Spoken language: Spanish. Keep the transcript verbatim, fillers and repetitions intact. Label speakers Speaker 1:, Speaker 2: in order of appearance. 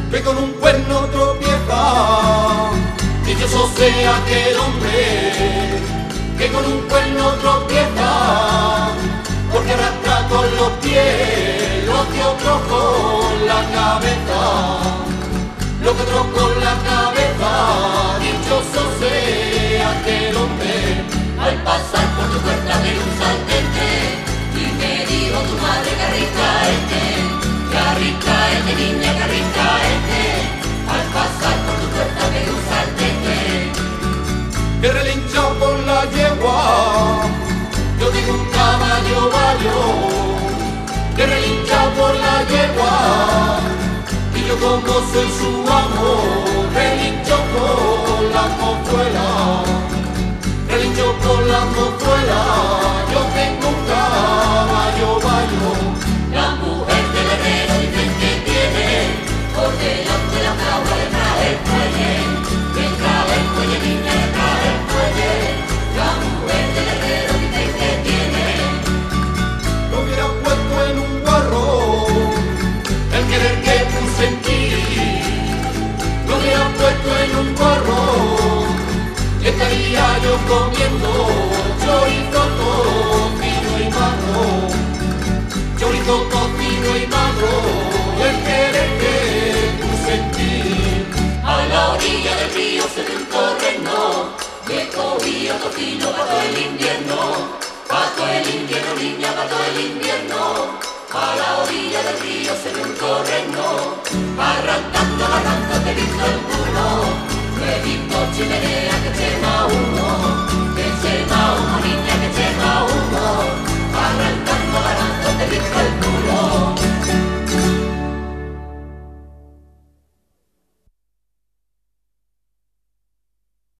Speaker 1: que con un cuerno tropieza. Dichoso sea aquel hombre que con un cuerno tropieza, porque arrastra con los pies lo que otros con la cabeza, lo que otros con la cabeza. Dichoso sea aquel hombre al pasar por tu puerta de un saltente y me dijo tu madre que rica este, que rica este, niña, que rica este, al pasar por tu puerta de un saltente que relincha por la yegua. Yo digo un caballo bayo que relincha por la yegua, y yo como soy su amo relincho por la mozuela, relincho por la mozuela. Yo tengo un caballo bayo, la mujer del herrero dicen que tiene por delante la cabra detrás el cuelle, detrás el cuelle, niña, detrás el cuelle. La mujer del herrero dicen que tiene, lo hubiera puesto en un guarro el querer que puse en ti, lo hubiera puesto en un guarro, estaría yo comiendo chorizo, tocino y magro, chorizo, tocino y magro, el querer que puse en ti. A la orilla del río se ve un torreno, que cogía tocino para todo el invierno, para todo el invierno, niña, para todo el invierno. A la orilla del río se ve un torreno, arrancando, arrancando, te he visto el culo, he visto chimenea que quema humo, que quema